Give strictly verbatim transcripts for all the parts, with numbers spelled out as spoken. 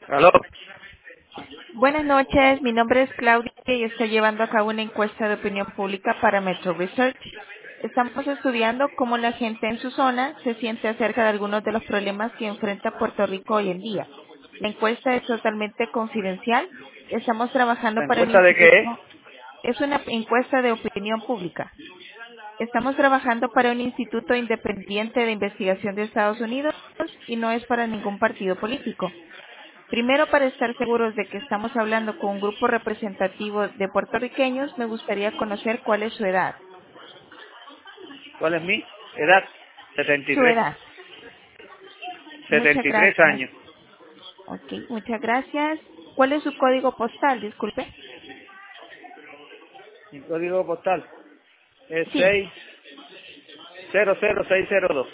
Aló. Buenas noches, mi nombre es Claudia y estoy llevando a cabo una encuesta de opinión pública para Metro Research. Estamos estudiando cómo la gente en su zona se siente acerca de algunos de los problemas que enfrenta Puerto Rico hoy en día. La encuesta es totalmente confidencial. Estamos trabajando ¿La para un encuesta de qué es? instituto. Es una encuesta de opinión pública. Estamos trabajando para un instituto independiente de investigación de Estados Unidos y no es para ningún partido político. Primero, para estar seguros de que estamos hablando con un grupo representativo de puertorriqueños, me gustaría conocer cuál es su edad. ¿Cuál es mi edad? setenta y Su tres. edad. Muchas setenta y tres gracias. años. Ok, muchas gracias. ¿Cuál es su código postal? Disculpe. Mi código postal es Sí. seis cero cero seis cero dos.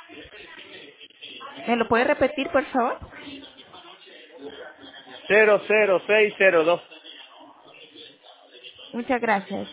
¿Me lo puede repetir, por favor? cero cero seis cero dos. Muchas gracias.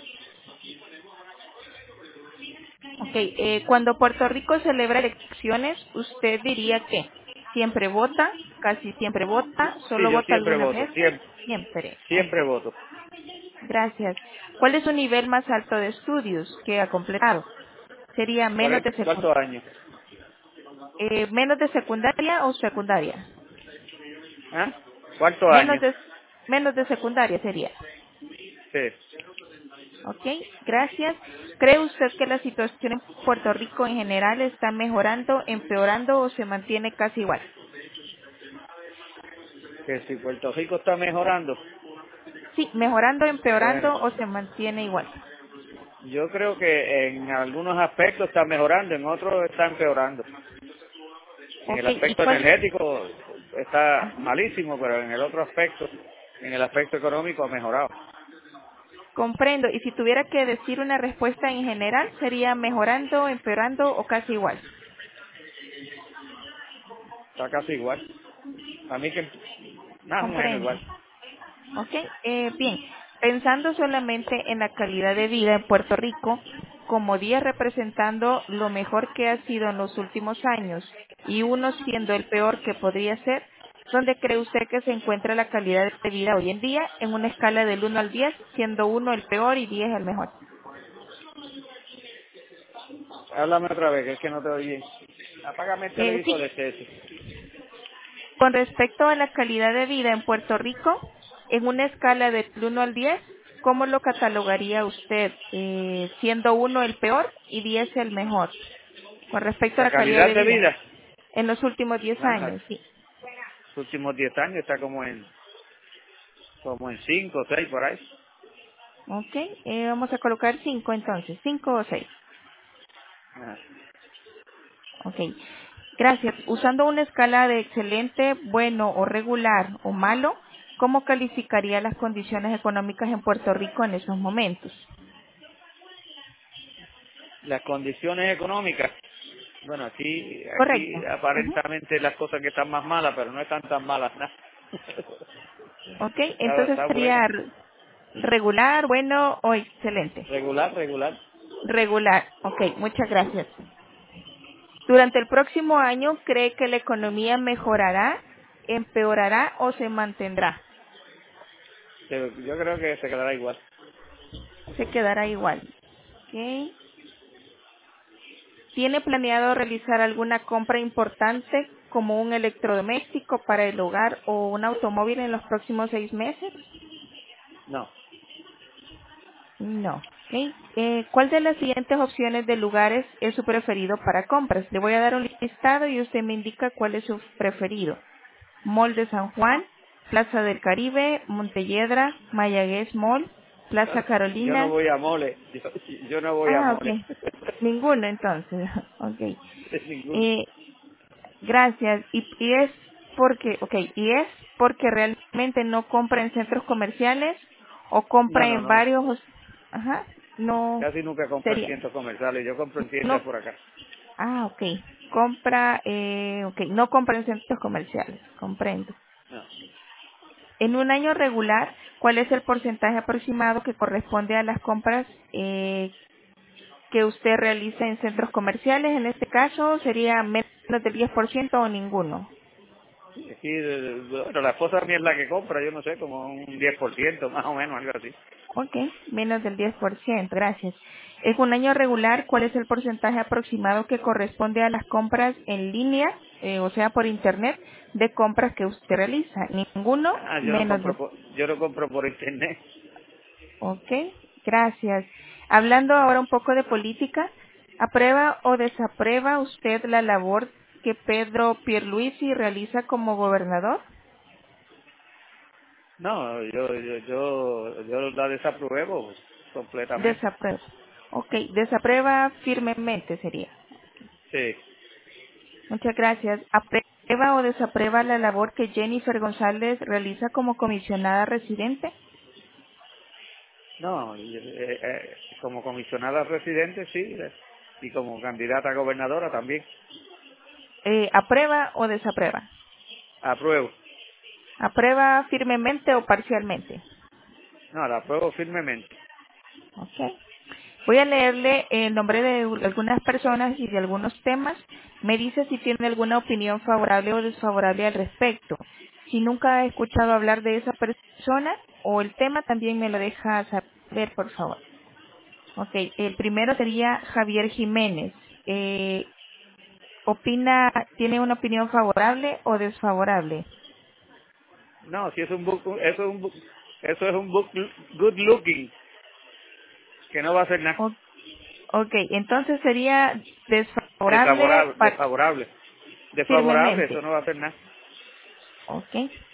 Ok, eh, cuando Puerto Rico celebra elecciones, ¿usted diría que siempre vota, casi siempre vota, Sí, solo yo vota siempre algunas voto. veces? Siempre. Siempre. Siempre Ok. voto. Gracias. ¿Cuál es su nivel más alto de estudios que ha completado? Sería menos de, cuarenta, secu- ¿Cuántos años? eh, menos de secundaria o secundaria. ¿Ah? ¿Cuántos Menos años? de, menos de secundaria sería. Sí. ¿Ok? Gracias. ¿Cree usted que la situación en Puerto Rico en general está mejorando, empeorando o se mantiene casi igual? Que si Puerto Rico está mejorando, Sí, mejorando, empeorando bueno, o se mantiene igual. yo creo que en algunos aspectos está mejorando, en otros está empeorando. En ¿Ok? el ¿Y aspecto cuál? energético está Ajá. malísimo, pero en el otro aspecto, en el aspecto económico ha mejorado. Comprendo. Y si tuviera que decir una respuesta en general, sería mejorando, empeorando o casi igual. Está casi igual. A mí que más o menos Comprendo. igual. Ok, eh, bien. Pensando solamente en la calidad de vida en Puerto Rico, como día representando lo mejor que ha sido en los últimos años y uno siendo el peor que podría ser, ¿dónde cree usted que se encuentra la calidad de vida hoy en día en una escala del uno al diez, siendo uno el peor y diez el mejor? Háblame otra vez, que es que no te oí bien. Apágame el Eh, televisor sí, este. ese. con respecto a la calidad de vida en Puerto Rico, en una escala del uno al diez, ¿cómo lo catalogaría usted? Eh, siendo uno el peor y diez el mejor, con respecto a La la calidad calidad de de vida vida, en los últimos diez nada, años, sí. los últimos diez años está como en como en cinco o seis por ahí. Ok, eh, vamos a colocar cinco entonces, cinco o seis. Ajá. Ok, gracias. Usando una escala de excelente, bueno o regular o malo, ¿cómo calificaría las condiciones económicas en Puerto Rico en esos momentos? Las condiciones económicas, bueno, aquí aquí Correcto. Ujú. aparentemente las cosas que están más malas, pero no están tan malas nada. Ok, está, entonces está sería buena. r- regular, bueno o excelente. Regular, regular. Regular. Ok, muchas gracias. Durante el próximo año, ¿cree que la economía mejorará, empeorará o se mantendrá? Pero yo creo que se quedará igual. Se quedará igual. Ok. ¿Tiene planeado realizar alguna compra importante como un electrodoméstico para el hogar o un automóvil en los próximos seis meses? No. No. Ok. Eh, ¿Cuál de las siguientes opciones de lugares es su preferido para compras? Le voy a dar un listado y usted me indica cuál es su preferido. Mall de San Juan, Plaza del Caribe, Montelledra, Mayagüez Mall, Plaza Yo no Carolina. voy a mole. Yo, yo no voy a Ah, mole. ok. Ninguno entonces. Ok. Ninguno. Eh, gracias. Y, y es porque, ok, y es porque realmente no compra en centros comerciales o No, compra no, en no. varios, ajá, no Casi nunca compro en sería, cientos comerciales. Yo compro en tiendas no, por acá. ah, ok, compra, eh, ok, no compra en centros comerciales, comprendo. No. En un año regular, ¿cuál es el porcentaje aproximado que corresponde a las compras eh, que usted realiza en centros comerciales? En este caso, ¿sería menos del diez por ciento o ninguno? Aquí, eh, bueno, la esposa mía es la que compra, yo no sé, como un diez por ciento más o menos, algo así. Ok, menos del diez por ciento, gracias. En un año regular, ¿cuál es el porcentaje aproximado que corresponde a las compras en línea, eh, o sea, por internet, de compras que usted realiza? Ninguno, Ah, yo no menos compro de... por, yo no compro por internet. Ok, gracias. Hablando ahora un poco de política, ¿aprueba o desaprueba usted la labor que Pedro Pierluisi realiza como gobernador? No, yo, yo, yo, yo la desapruebo completamente. Desaprueba. Ok, desaprueba firmemente sería. Sí. Muchas gracias. ¿Aprueba o desaprueba la labor que Jennifer González realiza como comisionada residente? No, y, eh, eh, como comisionada residente sí, eh, y como candidata a gobernadora también. Eh, ¿Aprueba o desaprueba? Apruebo. ¿Aprueba firmemente o parcialmente? No, la apruebo firmemente. Ok. Voy a leerle el nombre de algunas personas y de algunos temas. Me dice si tiene alguna opinión favorable o desfavorable al respecto. Si nunca ha escuchado hablar de esa persona o el tema, también me lo deja saber, por favor. Ok, el primero sería Javier Jiménez. Eh, ¿Opina, tiene una opinión favorable o desfavorable? No, si es un book, eso es un book, eso es un book good looking, que no va a hacer nada. O- ok, entonces sería desfavorable Desfavorable, par- desfavorable. Desfavorable, eso firmemente. no va a hacer nada. Ok.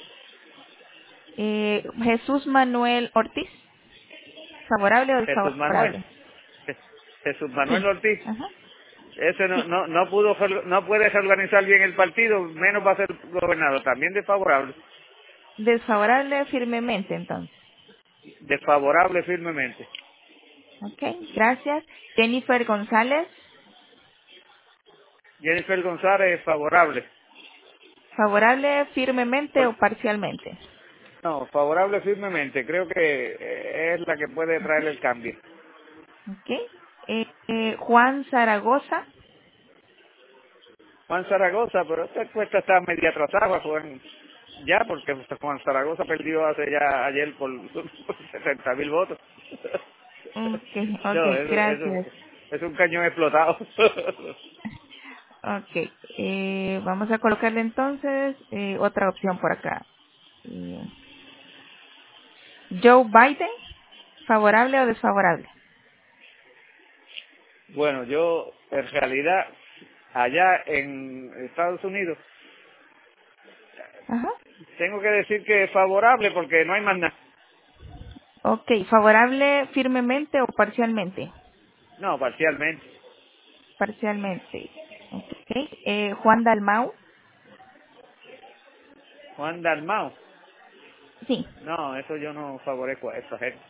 Eh, Jesús Manuel Ortiz, ¿favorable o Jesús Manuel. desfavorable? Je- Jesús Manuel Sí. Ortiz. Ajá. Ese no, Sí. no, no pudo, re- no puede reorganizar bien el partido, menos va a ser gobernador. También desfavorable. Desfavorable firmemente, entonces. Desfavorable firmemente. Ok, gracias. Jennifer González, Jennifer González, favorable. ¿favorable firmemente Por- o parcialmente? no, favorable firmemente. Creo que eh, es la que puede traer el cambio. Ok. Eh, eh, Juan Zaragoza, Juan Zaragoza, pero esta encuesta está media atrasada, Juan. Ya, porque Juan Zaragoza perdió hace ya ayer por, por setenta mil votos. ok, ok, No, eso, eso gracias. es un cañón explotado. Ok, eh, vamos a colocarle entonces eh, otra opción por acá. Eh, Joe Biden, ¿favorable o desfavorable? Bueno, yo en realidad allá en Estados Unidos Ajá. tengo que decir que es favorable porque no hay más nada. Ok, ¿favorable firmemente o parcialmente? No, parcialmente. Parcialmente. Ok. Eh, Juan Dalmau, Juan Dalmau, sí. no, eso yo no favorezco a esa gente.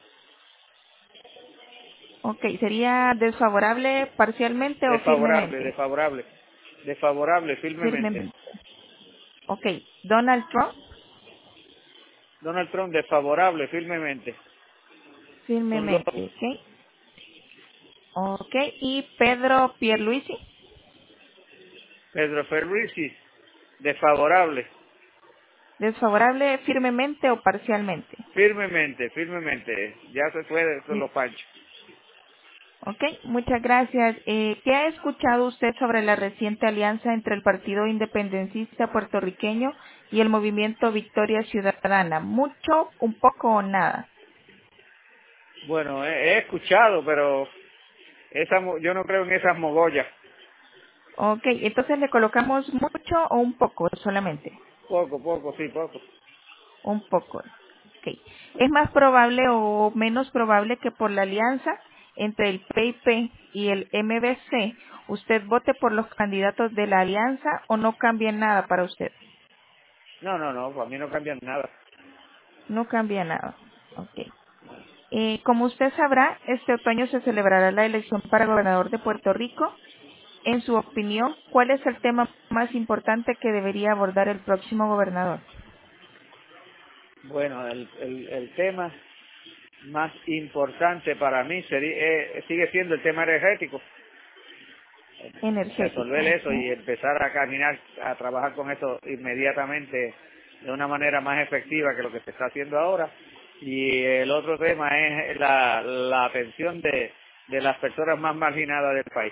Ok, ¿sería desfavorable parcialmente o Desfavorable, firmemente? desfavorable, desfavorable firmemente. Firmemente. Ok, Donald Trump, Donald Trump, desfavorable firmemente. Son dos. firmemente. Ok. Ok, y Pedro Pierluisi, Pedro Ferrici, desfavorable, desfavorable firmemente o parcialmente. firmemente, firmemente. Ya se fue de Sí. los panchos. Ok, muchas gracias. Eh, ¿Qué ha escuchado usted sobre la reciente alianza entre el Partido Independentista Puertorriqueño y el Movimiento Victoria Ciudadana? ¿Mucho, un poco o nada? Bueno, he, he escuchado, pero esa, mo- yo no creo en esas mogollas. Ok, entonces le colocamos mucho o un poco solamente. Poco, poco, sí, poco. Un poco. Ok. ¿Es más probable o menos probable que por la alianza entre el P I P y el M B C usted vote por los candidatos de la alianza o no cambia nada para usted? No, no, no, para mí no cambian nada. No cambia nada. Ok. Eh, como usted sabrá, este otoño se celebrará la elección para gobernador de Puerto Rico. En su opinión, ¿cuál es el tema más importante que debería abordar el próximo gobernador? Bueno, el, el, el tema más importante para mí sería, eh, sigue siendo el tema energético. Energética, resolver eso y ok. empezar a caminar, a trabajar con eso inmediatamente de una manera más efectiva que lo que se está haciendo ahora. Y el otro tema es la, la atención de, de las personas más marginadas del país.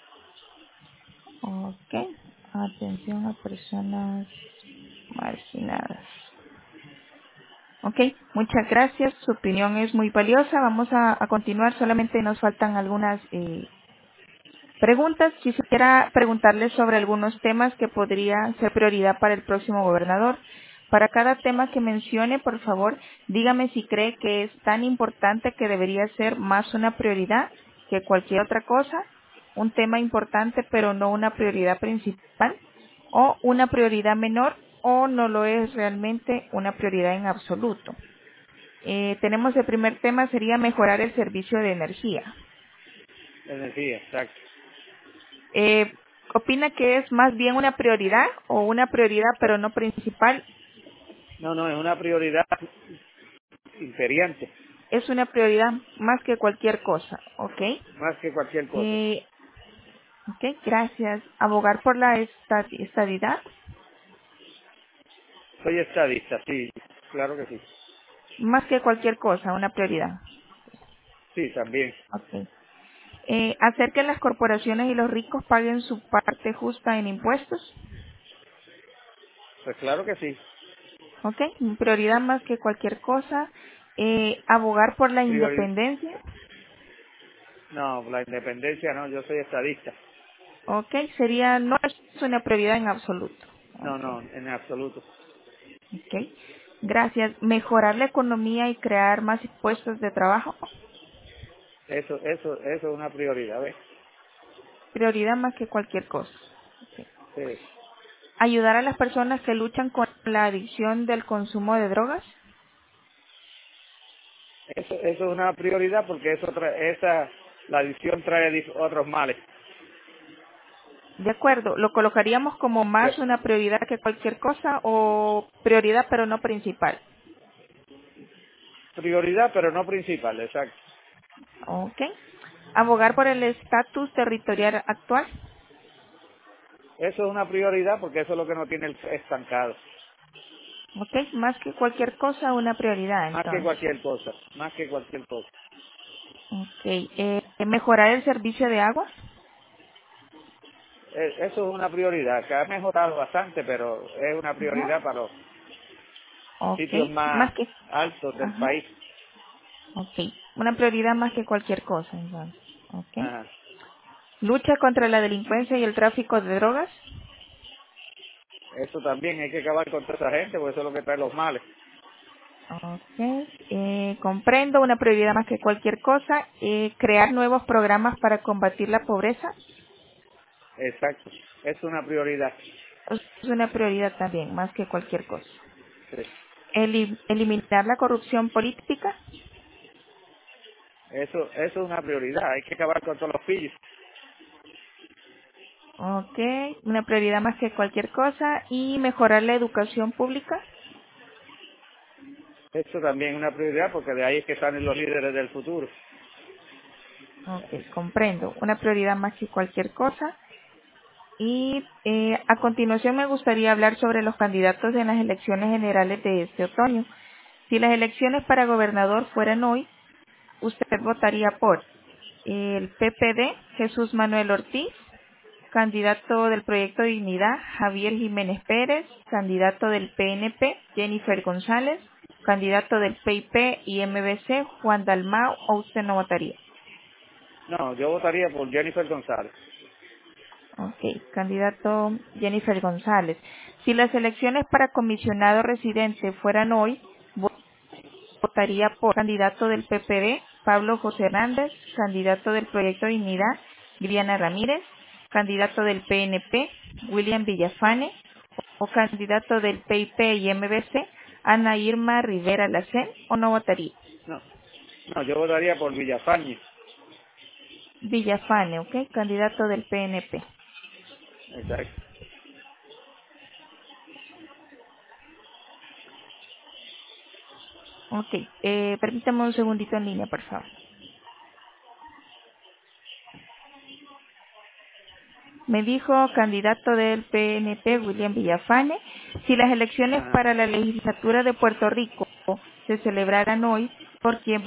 Ok. Atención a personas marginadas. Ok, muchas gracias. Su opinión es muy valiosa. Vamos a, a continuar. Solamente nos faltan algunas eh, preguntas. Quisiera preguntarles sobre algunos temas que podrían ser prioridad para el próximo gobernador. Para cada tema que mencione, por favor, dígame si cree que es tan importante que debería ser más una prioridad que cualquier otra cosa, un tema importante pero no una prioridad principal, o una prioridad menor, o no lo es realmente una prioridad en absoluto. Eh, tenemos el primer tema, sería mejorar el servicio de energía. Energía, exacto. Eh, ¿Opina que es más bien una prioridad o una prioridad pero no principal? No, no, es una prioridad imperiante, Es una prioridad más que cualquier cosa, ¿ok? más que cualquier cosa. Eh, ok, gracias. Abogar por la esta- estadidad, Soy estadista, sí, claro que sí. más que cualquier cosa, una prioridad, Sí, también. ¿ok? Eh, hacer que las corporaciones y los ricos paguen su parte justa en impuestos, Pues claro que sí. ¿ok? Prioridad más que cualquier cosa. Eh, abogar por la Priori- independencia, no, la independencia no, yo soy estadista. ¿ok? Sería, no es una prioridad en absoluto, No, ¿ok? no, en absoluto. Ok. Gracias. Mejorar la economía y crear más puestos de trabajo. Eso, eso, eso es una prioridad, ¿ves? Prioridad más que cualquier cosa. Ok. Sí. Ayudar a las personas que luchan con la adicción del consumo de drogas. Eso, eso es una prioridad porque eso tra- esa, la adicción trae dif- otros males. De acuerdo. ¿Lo colocaríamos como más Pues, una prioridad que cualquier cosa o prioridad pero no principal? prioridad, pero no principal, exacto. Ok. Abogar por el estatus territorial actual. Eso es una prioridad porque eso es lo que no tiene el estancado. Ok. Más que cualquier cosa, una prioridad Más que entonces. cualquier cosa, más que cualquier cosa. Ok. Eh, mejorar el servicio de agua. Eh, Eso es una prioridad, que ha mejorado bastante, pero es una Ajá. prioridad para los Ok, sitios más más que, altos del ajá, país. ok, una prioridad más que cualquier cosa, entonces, ok. Ajá. Lucha contra la delincuencia y el tráfico de drogas, Eso también hay que acabar con toda esa gente, porque eso es lo que trae los males. ok. Eh, comprendo, una prioridad más que cualquier cosa. Eh, crear nuevos programas para combatir la pobreza Exacto, es una prioridad. es una prioridad también, más que cualquier cosa. Sí. Eli- eliminar la corrupción política, Eso, eso es una prioridad, hay que acabar con todos los pillos. ok, una prioridad más que cualquier cosa. Y mejorar la educación pública, Eso también es una prioridad porque de ahí es que salen los líderes del futuro. ok, comprendo, una prioridad más que cualquier cosa. Y eh, a continuación me gustaría hablar sobre los candidatos en las elecciones generales de este otoño. Si las elecciones para gobernador fueran hoy, usted votaría por el P P D, Jesús Manuel Ortiz, candidato del Proyecto Dignidad, Javier Jiménez Pérez, candidato del P N P, Jennifer González, candidato del P I P y M B C, Juan Dalmau, o usted no votaría. No, yo votaría por Jennifer González. Ok, candidato Jennifer González. Si las elecciones para comisionado residente fueran hoy, vo- votaría por candidato del P P D, Pablo José Hernández, candidato del Proyecto Dignidad, Viviana Ramírez, candidato del P N P, William Villafane, o candidato del P I P y M B C, Ana Irma Rivera Lacén, o no votaría. No, no, yo votaría por Villafañe. Villafane, ok, candidato del P N P. Exacto. Ok, eh, permítame un segundito en línea, por favor. Me dijo candidato del P N P, William Villafane, si las elecciones Ajá, para la legislatura de Puerto Rico se celebraran hoy, ¿por quién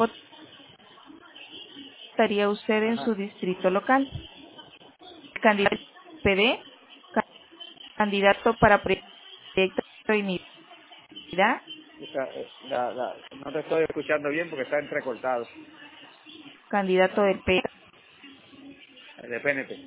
votaría usted en su ajá. distrito local? Candidato del P D, candidato para proyecto de dignidad, Está- eh, la- la- no te estoy escuchando bien porque está entrecortado, candidato del P el de P N P.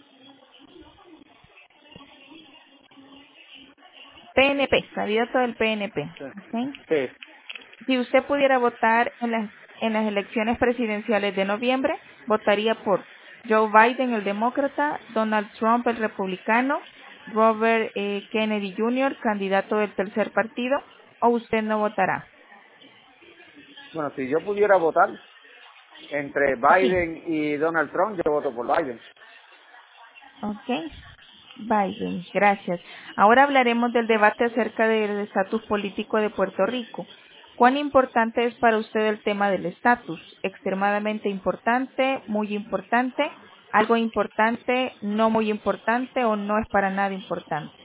N P, candidato del P N P. Sí. ¿Ok? Sí. Si usted pudiera votar en las, en las elecciones presidenciales de noviembre, votaría por Joe Biden, el demócrata, Donald Trump, el republicano, Robert eh, Kennedy junior, candidato del tercer partido, o usted no votará. Bueno, si yo pudiera votar entre Sí, Biden y Donald Trump, yo voto por Biden. ok. Biden, gracias. Ahora hablaremos del debate acerca del estatus político de Puerto Rico. ¿Cuán importante es para usted el tema del estatus? ¿Extremadamente importante, muy importante, algo importante, no muy importante o no es para nada importante?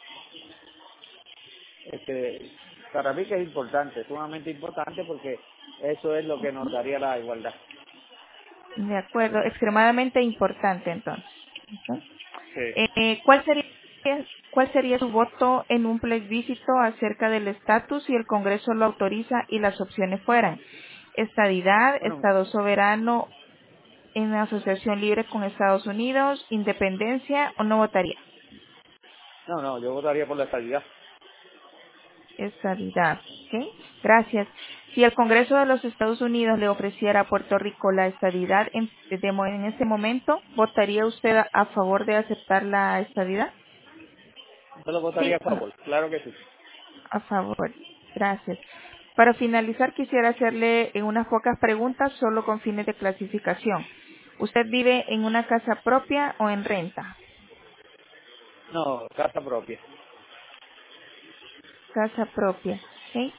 Este, para mí que es importante, sumamente importante porque eso es lo que nos daría la igualdad. De acuerdo, extremadamente importante entonces. Ok. Sí. Eh, ¿cuál sería cuál sería su voto en un plebiscito acerca del estatus si el Congreso lo autoriza y las opciones fueran estadidad, Bueno, Estado soberano en asociación libre con Estados Unidos, independencia o no votaría? no, no, yo votaría por la estabilidad. Estadidad, ¿ok? Gracias. Si el Congreso de los Estados Unidos le ofreciera a Puerto Rico la estadidad en, de mo- en ese momento, ¿votaría usted a a favor de aceptar la estadidad? Yo lo votaría Sí a o no. favor, claro que sí. A favor. Gracias. Para finalizar, quisiera hacerle en unas pocas preguntas solo con fines de clasificación. ¿Usted vive en una casa propia o en renta? No, casa propia. Casa propia. ¿Ok?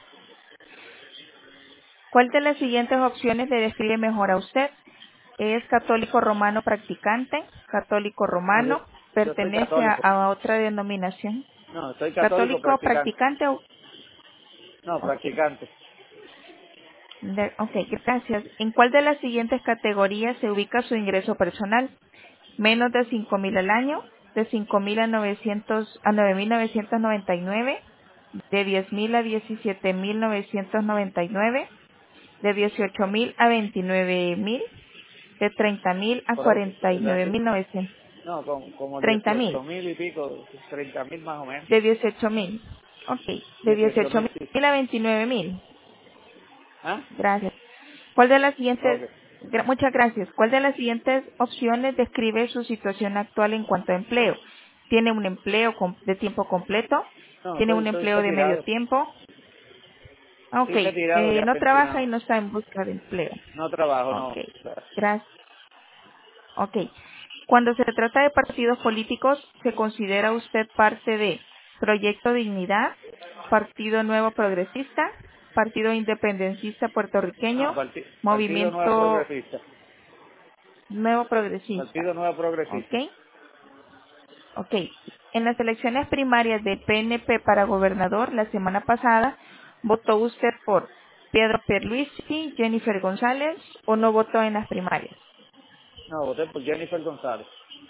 ¿Cuál de las siguientes opciones le describe mejor a usted? ¿Es católico romano practicante? ¿Católico No, yo, romano? yo soy ¿Pertenece a, católico. a otra denominación? No, soy católico ¿Católico practicante. practicante o...? No, Ok. practicante. De- ok, gracias. ¿En cuál de las siguientes categorías se ubica su ingreso personal? Menos de cinco mil al año, de cinco mil a novecientos a nueve mil novecientos noventa y nueve, de diez mil a diecisiete mil novecientos noventa y nueve, de dieciocho mil a veintinueve mil, de treinta mil a Pero, cuarenta y eh, nueve así, mil novecientos, no, como, como treinta dieciocho mil, mil y pico, treinta mil más o menos. de dieciocho mil. Ok, de Dieciocho dieciocho mil, sí. mil a veintinueve mil. ¿Ah? Gracias. ¿Cuál de las Ok. siguientes, gra- muchas gracias. ¿Cuál de las siguientes opciones describe su situación actual en cuanto a empleo? ¿Tiene un empleo com- de tiempo completo? No, ¿Tiene estoy, un estoy empleo de medio retirado. tiempo? Ah, ok, Estoy retirado, eh, ya no trabaja y pensionado. no está en busca de empleo. No trabajo, Ok, no. gracias. Ok. Cuando se trata de partidos políticos, ¿se considera usted parte de Proyecto Dignidad, Partido Nuevo Progresista, Partido Independentista No, Puertorriqueño, parti- Partido Nuevo Movimiento Progresista. Nuevo Progresista? Partido Nuevo ¿Ok? Progresista. Ok. En las elecciones primarias del P N P para gobernador la semana pasada, ¿votó usted por Pedro Pierluisi, Jennifer González o no votó en las primarias? No, voté por Jennifer González.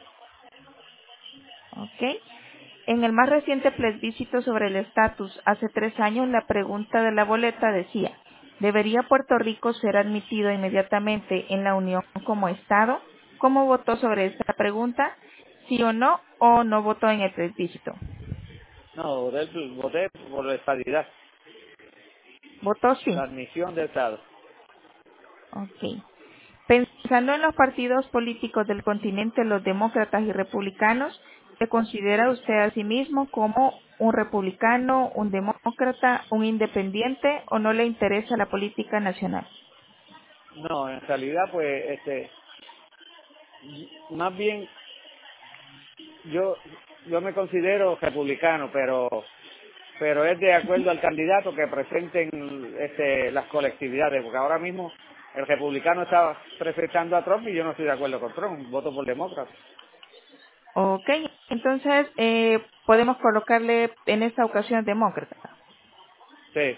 ¿Ok? En el más reciente plebiscito sobre el estatus, hace tres años, la pregunta de la boleta decía, ¿debería Puerto Rico ser admitido inmediatamente en la Unión como Estado? ¿Cómo votó sobre esta pregunta? ¿Sí o no? ¿O no votó en el plebiscito? No, voté, voté por la estabilidad, ¿Votó la sí? admisión del Estado. Ok. Pensando en los partidos políticos del continente, los demócratas y republicanos, ¿se considera usted a sí mismo como un republicano, un demócrata, un independiente o no le interesa la política nacional? No, en realidad, pues, este, más bien, yo, yo me considero republicano, pero, pero es de acuerdo al candidato que presenten, este, las colectividades, porque ahora mismo el republicano está presentando a Trump y yo no estoy de acuerdo con Trump, voto por demócrata. Ok, entonces eh, podemos colocarle en esta ocasión demócrata. Sí.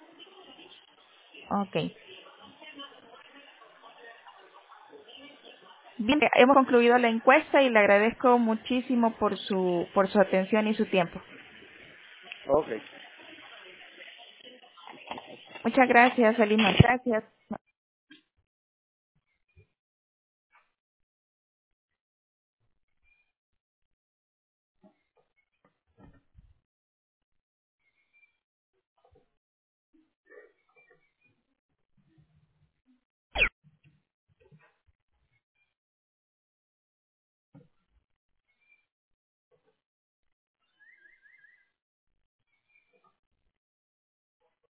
Ok. Bien, hemos concluido la encuesta y le agradezco muchísimo por su por su atención y su tiempo. Ok. Muchas gracias, feliz noche. Gracias.